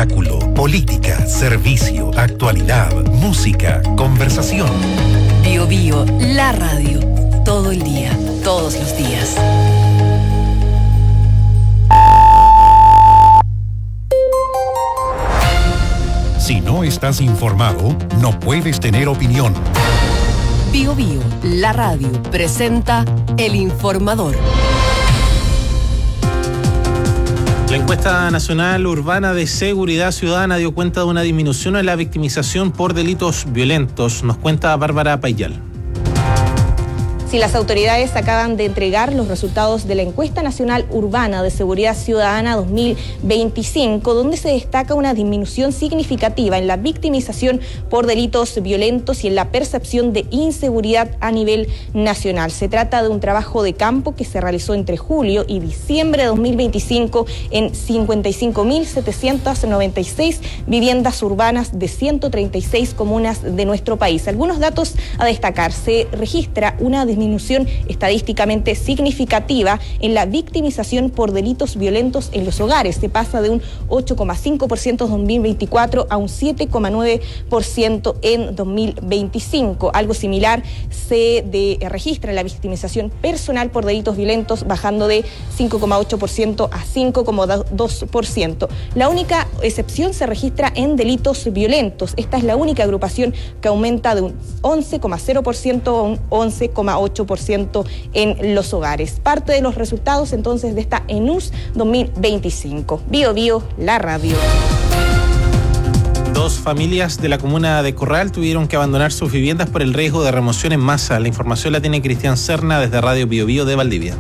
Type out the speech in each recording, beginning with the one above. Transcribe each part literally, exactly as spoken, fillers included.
espectáculo, política, servicio, actualidad, música, conversación. Bio Bio, la radio. Todo el día, todos los días. Si no estás informado, no puedes tener opinión. Bio Bio, la radio, presenta El Informador. La encuesta nacional urbana de seguridad ciudadana dio cuenta de una disminución en la victimización por delitos violentos. Nos cuenta Bárbara Payal. Si las autoridades acaban de entregar los resultados de la encuesta nacional urbana de seguridad ciudadana dos mil veinticinco, donde se destaca una disminución significativa en la victimización por delitos violentos y en la percepción de inseguridad a nivel nacional. Se trata de un trabajo de campo que se realizó entre julio y diciembre de dos mil veinticinco en cincuenta y cinco mil setecientas noventa y seis viviendas urbanas de ciento treinta y seis comunas de nuestro país. Algunos datos a destacar: se registra una disminución disminución estadísticamente significativa en la victimización por delitos violentos en los hogares. Se pasa de un ocho coma cinco por ciento en dos mil veinticuatro a un siete coma nueve por ciento en dos mil veinticinco. Algo similar se de, registra en la victimización personal por delitos violentos, bajando de cinco coma ocho por ciento a cinco coma dos por ciento. La única excepción se registra en delitos violentos. Esta es la única agrupación que aumenta de un once coma cero por ciento a un once coma ocho por ciento en los hogares. Parte de los resultados entonces de esta ENUS dos mil veinticinco. Bio Bio, la radio. Dos familias de la comuna de Corral tuvieron que abandonar sus viviendas por el riesgo de remoción en masa. La información la tiene Cristian Serna desde Radio Bio Bio de Valdivia.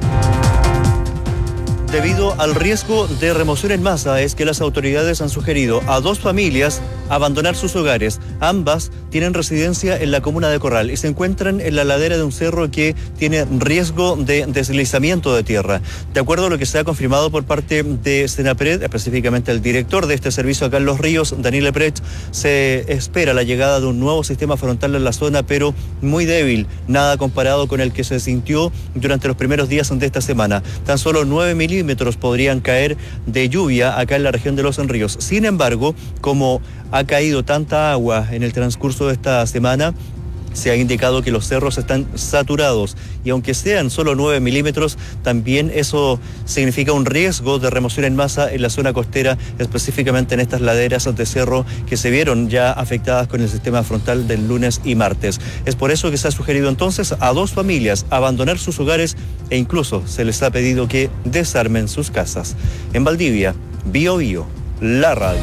Debido al riesgo de remoción en masa es que las autoridades han sugerido a dos familias abandonar sus hogares. Ambas tienen residencia en la comuna de Corral y se encuentran en la ladera de un cerro que tiene riesgo de deslizamiento de tierra. De acuerdo a lo que se ha confirmado por parte de Senapred, específicamente el director de este servicio acá en Los Ríos, Daniel Epret, se espera la llegada de un nuevo sistema frontal en la zona, pero muy débil, nada comparado con el que se sintió durante los primeros días de esta semana. Tan solo nueve milímetros podrían caer de lluvia acá en la región de Los Ríos. Sin embargo, como ha caído tanta agua en el transcurso de esta semana, se ha indicado que los cerros están saturados y aunque sean solo nueve milímetros, también eso significa un riesgo de remoción en masa en la zona costera, específicamente en estas laderas de cerro que se vieron ya afectadas con el sistema frontal del lunes y martes. Es por eso que se ha sugerido entonces a dos familias abandonar sus hogares e incluso se les ha pedido que desarmen sus casas. En Valdivia, Bio Bio, la radio.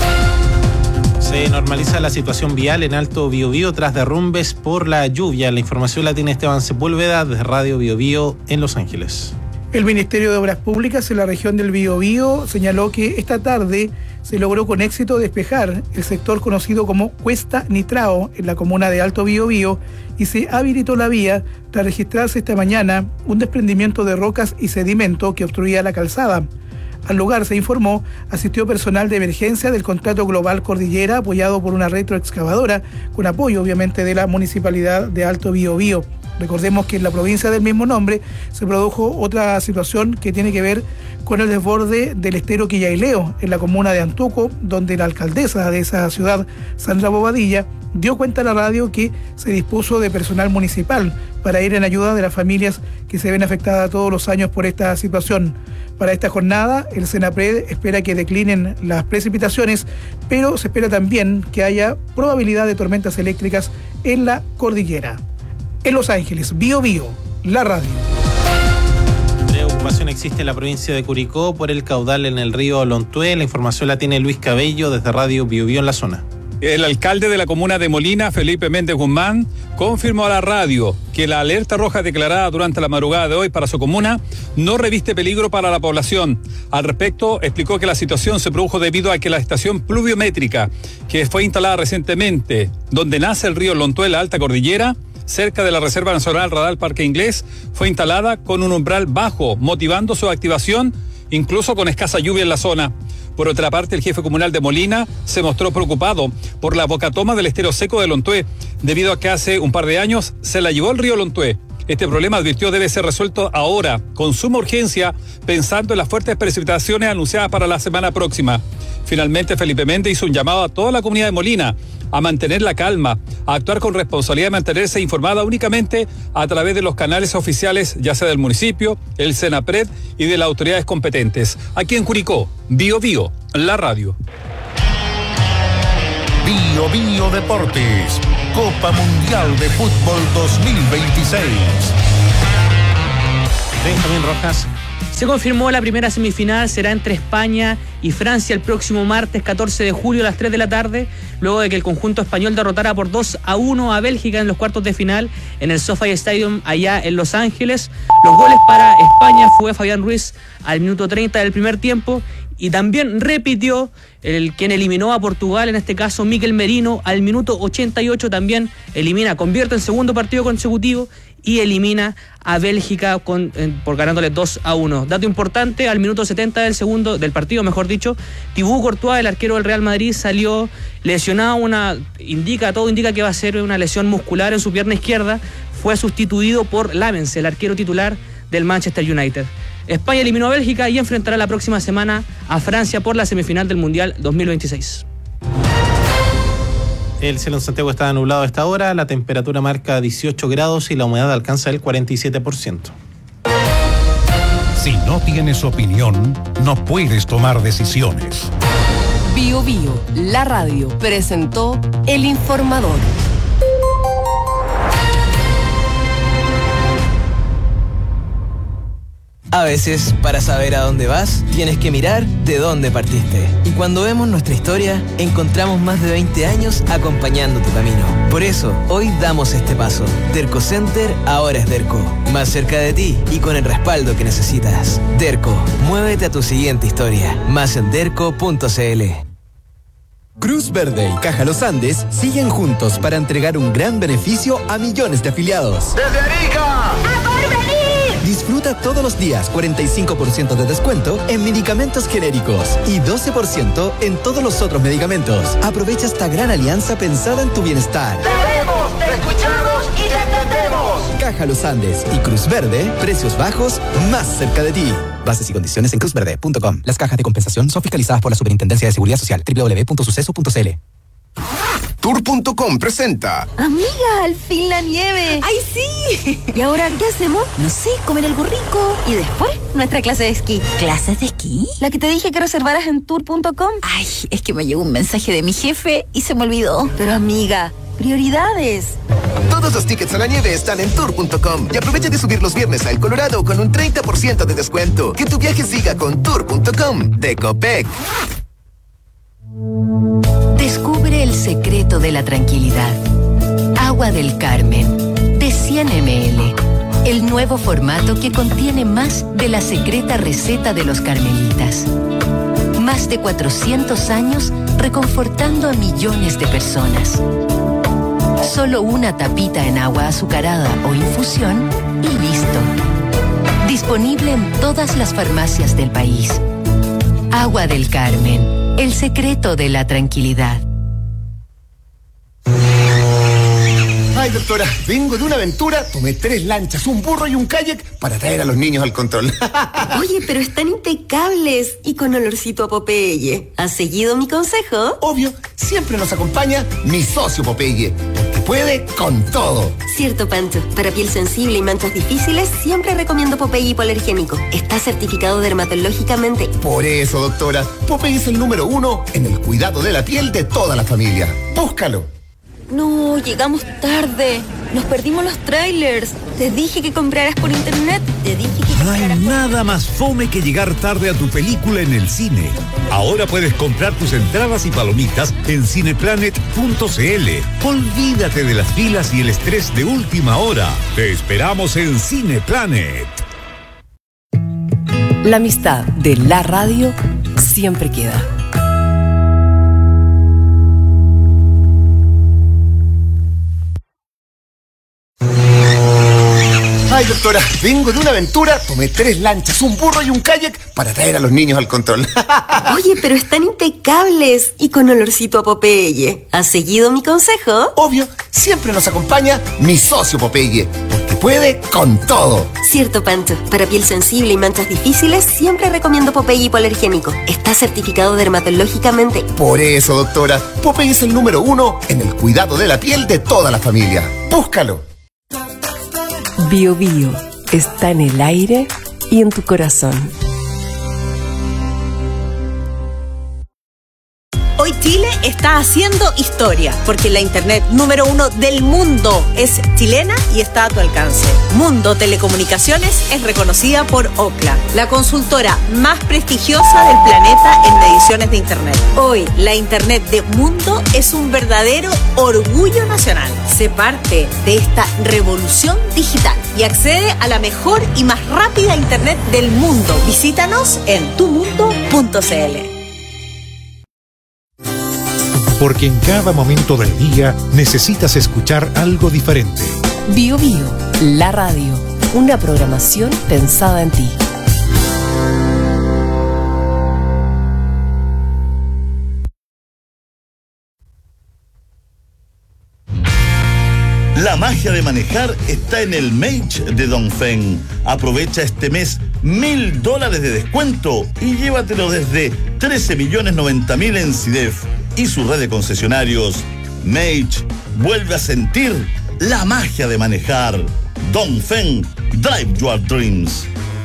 Se normaliza la situación vial en Alto Biobío tras derrumbes por la lluvia. La información la tiene Esteban Sepúlveda desde Radio Biobío en Los Ángeles. El Ministerio de Obras Públicas en la región del Biobío señaló que esta tarde se logró con éxito despejar el sector conocido como Cuesta Nitrao en la comuna de Alto Biobío y se habilitó la vía tras registrarse esta mañana un desprendimiento de rocas y sedimento que obstruía la calzada. Al lugar, se informó, asistió personal de emergencia del Contrato Global Cordillera apoyado por una retroexcavadora con apoyo obviamente de la Municipalidad de Alto Biobío. Recordemos que en la provincia del mismo nombre se produjo otra situación que tiene que ver con el desborde del estero Quillaileo en la comuna de Antuco, donde la alcaldesa de esa ciudad, Sandra Bobadilla, dio cuenta a la radio que se dispuso de personal municipal para ir en ayuda de las familias que se ven afectadas todos los años por esta situación. Para esta jornada, el Senapred espera que declinen las precipitaciones, pero se espera también que haya probabilidad de tormentas eléctricas en la cordillera. En Los Ángeles, Bio Bio, la radio. Preocupación existe en la provincia de Curicó por el caudal en el río Lontué. La información la tiene Luis Cabello desde Radio Bio Bio en la zona. El alcalde de la comuna de Molina, Felipe Méndez Guzmán, confirmó a la radio que la alerta roja declarada durante la madrugada de hoy para su comuna no reviste peligro para la población. Al respecto, explicó que la situación se produjo debido a que la estación pluviométrica, que fue instalada recientemente, donde nace el río Lontué, la alta cordillera, cerca de la Reserva Nacional Radal Parque Inglés, fue instalada con un umbral bajo, motivando su activación, incluso con escasa lluvia en la zona. Por otra parte, el jefe comunal de Molina se mostró preocupado por la bocatoma del estero seco de Lontué, debido a que hace un par de años se la llevó el río Lontué. Este problema, advirtió, debe ser resuelto ahora, con suma urgencia, pensando en las fuertes precipitaciones anunciadas para la semana próxima. Finalmente, Felipe Méndez hizo un llamado a toda la comunidad de Molina a mantener la calma, a actuar con responsabilidad y mantenerse informada únicamente a través de los canales oficiales, ya sea del municipio, el Senapred y de las autoridades competentes. Aquí en Curicó, Bio Bio, la radio. Bio Bio Deportes, Copa Mundial de Fútbol dos mil veintiséis. Benjamín Rojas. Se confirmó la primera semifinal, será entre España y Francia el próximo martes catorce de julio a las tres de la tarde, luego de que el conjunto español derrotara por dos a uno a Bélgica en los cuartos de final en el SoFi Stadium allá en Los Ángeles. Los goles para España fue Fabián Ruiz al minuto treinta del primer tiempo y también repitió el quien eliminó a Portugal, en este caso Mikel Merino, al minuto ochenta y ocho también elimina, convierte en segundo partido consecutivo y elimina a Bélgica con, eh, por ganándole dos a uno. Dato importante, al minuto setenta del segundo del partido, mejor dicho, Thibaut Courtois, el arquero del Real Madrid, salió lesionado, una indica, todo indica que va a ser una lesión muscular en su pierna izquierda. Fue sustituido por Lamens, el arquero titular del Manchester United. España eliminó a Bélgica y enfrentará la próxima semana a Francia por la semifinal del Mundial dos mil veintiséis. El cielo en Santiago está nublado a esta hora, la temperatura marca dieciocho grados y la humedad alcanza el cuarenta y siete por ciento. Si no tienes opinión, no puedes tomar decisiones. Bio Bio, la radio, presentó El Informador. A veces, para saber a dónde vas, tienes que mirar de dónde partiste. Y cuando vemos nuestra historia, encontramos más de veinte años acompañando tu camino. Por eso, hoy damos este paso. Derco Center ahora es Derco. Más cerca de ti y con el respaldo que necesitas. Derco, muévete a tu siguiente historia. Más en derco punto c l. Cruz Verde y Caja Los Andes siguen juntos para entregar un gran beneficio a millones de afiliados. ¡Desde Arica! ¡A Porvenir! Disfruta todos los días cuarenta y cinco por ciento de descuento en medicamentos genéricos y doce por ciento en todos los otros medicamentos. Aprovecha esta gran alianza pensada en tu bienestar. ¡Te vemos, te escuchamos y te entendemos! Caja Los Andes y Cruz Verde, precios bajos más cerca de ti. Bases y condiciones en cruz verde punto com. Las cajas de compensación son fiscalizadas por la Superintendencia de Seguridad Social. doble u doble u doble u punto suceso punto c l. Tour punto com presenta. Amiga, al fin la nieve. ¡Ay, sí! ¿Y ahora qué hacemos? No sé, comer algo rico. Y después, nuestra clase de esquí. ¿Clases de esquí? La que te dije que reservaras en tour punto com. Ay, es que me llegó un mensaje de mi jefe y se me olvidó. Pero amiga, prioridades. Todos los tickets a la nieve están en tour punto com y aprovecha de subir los viernes a El Colorado con un treinta por ciento de descuento. Que tu viaje siga con tour punto com de Copec. Descubre el secreto de la tranquilidad. Agua del Carmen, de cien mililitros. El nuevo formato que contiene más de la secreta receta de los carmelitas. Más de cuatrocientos años reconfortando a millones de personas. Solo una tapita en agua azucarada o infusión y listo. Disponible en todas las farmacias del país. Agua del Carmen, el secreto de la tranquilidad. Ay, doctora, vengo de una aventura, tomé tres lanchas, un burro y un kayak para traer a los niños al control. Oye, pero están impecables y con olorcito a Popeye. ¿Has seguido mi consejo? Obvio, siempre nos acompaña mi socio Popeye, porque puede con todo. Cierto, Pancho. Para piel sensible y manchas difíciles, siempre recomiendo Popeye hipoalergénico. Está certificado dermatológicamente. Por eso, doctora, Popeye es el número uno en el cuidado de la piel de toda la familia. Búscalo. No, llegamos tarde. Nos perdimos los trailers. Te dije que compraras por internet. Te dije que compraras Hay por... nada más fome que llegar tarde a tu película en el cine. Ahora puedes comprar tus entradas y palomitas en cineplanet punto c l. Olvídate de las filas y el estrés de última hora. Te esperamos en Cineplanet. La amistad de la radio siempre queda. Ay, doctora, vengo de una aventura, tomé tres lanchas, un burro y un kayak para traer a los niños al control. Oye, pero están impecables y con olorcito a Popeye. ¿Has seguido mi consejo? Obvio, siempre nos acompaña mi socio Popeye, porque puede con todo. Cierto, Pancho. Para piel sensible y manchas difíciles, siempre recomiendo Popeye hipoalergénico. Está certificado dermatológicamente. Por eso, doctora, Popeye es el número uno en el cuidado de la piel de toda la familia. Búscalo. Bio Bio está en el aire y en tu corazón. Hoy Chile está haciendo historia, porque la internet número uno del mundo es chilena y está a tu alcance. Mundo Telecomunicaciones es reconocida por Ookla, la consultora más prestigiosa del planeta en mediciones de internet. Hoy, la internet de Mundo es un verdadero orgullo nacional. Sé parte de esta revolución digital y accede a la mejor y más rápida internet del mundo. Visítanos en tu mundo punto c l. Porque en cada momento del día necesitas escuchar algo diferente. Bio Bio, la radio, una programación pensada en ti. La magia de manejar está en el Mage de Dongfeng. Aprovecha este mes mil dólares de descuento y llévatelo desde trece millones noventa mil en C I D E F y su red de concesionarios. Mage vuelve a sentir la magia de manejar. Dongfeng, drive your dreams.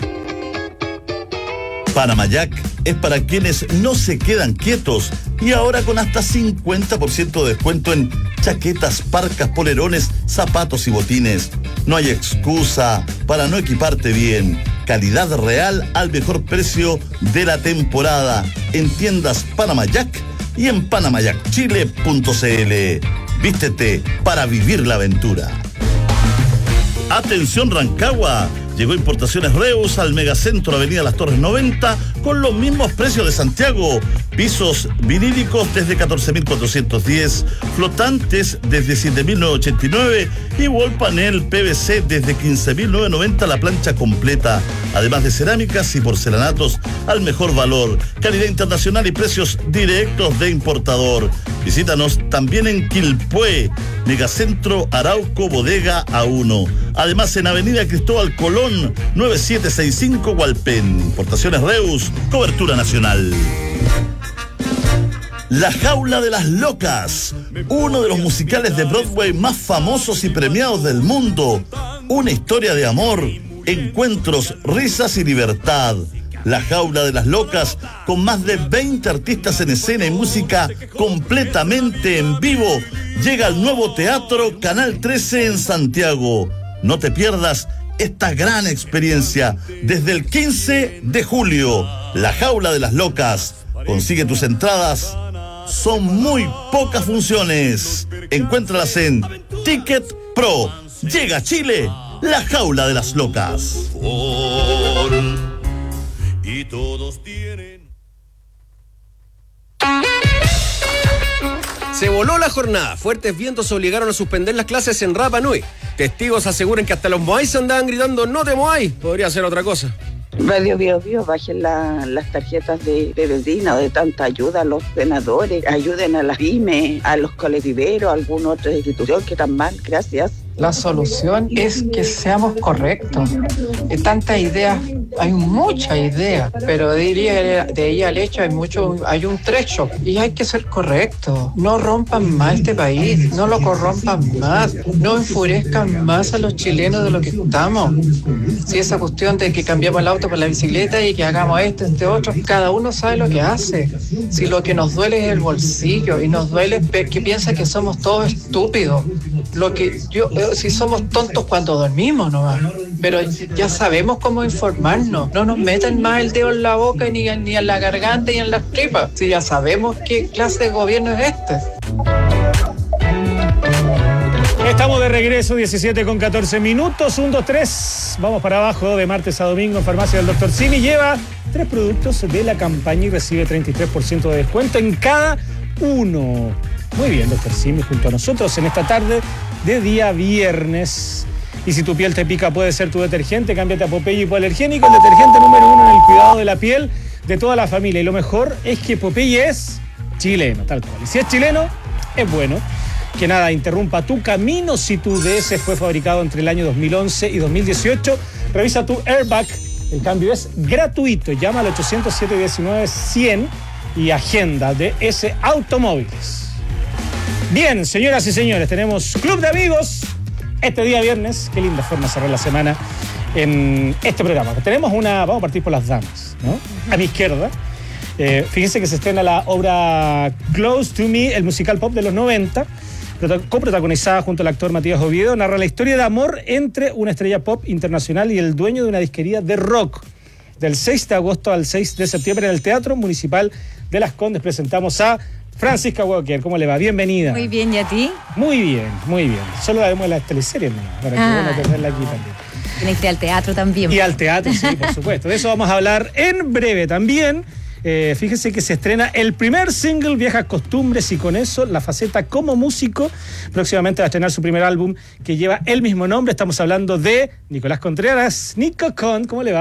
Panamayac es para quienes no se quedan quietos y ahora con hasta cincuenta por ciento de descuento en chaquetas, parcas, polerones, zapatos y botines. No hay excusa para no equiparte bien. Calidad real al mejor precio de la temporada en tiendas Panamayac y en panamayac chile punto c l. Vístete para vivir la aventura. Atención Rancagua, llegó Importaciones Reus al Megacentro Avenida Las Torres noventa con los mismos precios de Santiago. Pisos vinílicos desde catorce mil cuatrocientos diez, flotantes desde siete mil novecientos ochenta y nueve y wall panel P V C desde quince mil novecientos noventa la plancha completa. Además de cerámicas y porcelanatos al mejor valor, calidad internacional y precios directos de importador. Visítanos también en Quilpué, Megacentro Arauco Bodega A uno. Además en Avenida Cristóbal Colón, nueve siete seis cinco Hualpén. Importaciones Reus, cobertura nacional. La Jaula de las Locas, uno de los musicales de Broadway más famosos y premiados del mundo. Una historia de amor, encuentros, risas y libertad. La Jaula de las Locas, con más de veinte artistas en escena y música completamente en vivo, llega al nuevo Teatro Canal trece en Santiago. No te pierdas esta gran experiencia desde el quince de julio. La Jaula de las Locas. Consigue tus entradas. Son muy pocas funciones. Encuéntralas en Ticket Pro. Llega a Chile La Jaula de las Locas. Y todos tienen. Se voló la jornada. Fuertes vientos obligaron a suspender las clases en Rapa Nui. Testigos aseguran que hasta los moais andaban gritando "no te moáis". Podría ser otra cosa. Radio Bio Bio, bajen la, las tarjetas de, de vecina, de tanta ayuda a los senadores, ayuden a las pymes, a los colectiveros, a alguna otra institución que están mal, gracias. La solución es que seamos correctos. De tantas ideas, hay muchas ideas, pero diría de ahí al hecho hay mucho, hay un trecho y hay que ser correctos. No rompan más este país, no lo corrompan más, no enfurezcan más a los chilenos de lo que estamos. Si esa cuestión de que cambiamos el auto por la bicicleta y que hagamos esto, este otro, cada uno sabe lo que hace. Si lo que nos duele es el bolsillo y nos duele que piensa que somos todos estúpidos. Lo que yo si somos tontos cuando dormimos nomás, pero ya sabemos cómo informarnos. No nos metan más el dedo en la boca ni, ni en la garganta ni en las tripas. Si ya sabemos qué clase de gobierno es este. Estamos de regreso, diecisiete con catorce minutos, uno, dos, tres. Vamos para abajo de martes a domingo en Farmacia del doctor Simi. Lleva tres productos de la campaña y recibe treinta y tres por ciento de descuento en cada uno. Muy bien, doctor Simi, junto a nosotros en esta tarde de día viernes. Y si tu piel te pica, puede ser tu detergente. Cámbiate a Popeye hipoalergénico, el detergente número uno en el cuidado de la piel de toda la familia. Y lo mejor es que Popeye es chileno, tal cual. Y si es chileno, es bueno. que nada interrumpa tu camino si tu D S fue fabricado entre el año dos mil once y dos mil dieciocho. Revisa tu airbag, el cambio es gratuito. Llama al ochocientos siete diecinueve cien y agenda D S Automóviles. Bien, señoras y señores, tenemos Club de Amigos este día viernes. Qué linda forma de cerrar la semana en este programa. Tenemos una, vamos a partir por las damas, ¿no? A mi izquierda. Eh, fíjense que se estrena la obra Close to Me, el musical pop de los noventa, coprotagonizada junto al actor Matías Oviedo. Narra la historia de amor entre una estrella pop internacional y el dueño de una disquería de rock. Del seis de agosto al seis de septiembre en el Teatro Municipal de Las Condes presentamos a Francisca Walker. ¿Cómo le va? Bienvenida. Muy bien, ¿y a ti? Muy bien, muy bien. Solo la vemos en las teleseries, ¿no? Para que Ah. bueno tenerla aquí también. Tienes que ir al teatro también. Y al teatro, sí, por supuesto. De eso vamos a hablar en breve también. Eh, fíjense que se estrena el primer single, Viejas Costumbres, y con eso la faceta como músico. Próximamente va a estrenar su primer álbum que lleva el mismo nombre. Estamos hablando de Nicolás Contreras. Nico Con, ¿cómo le va?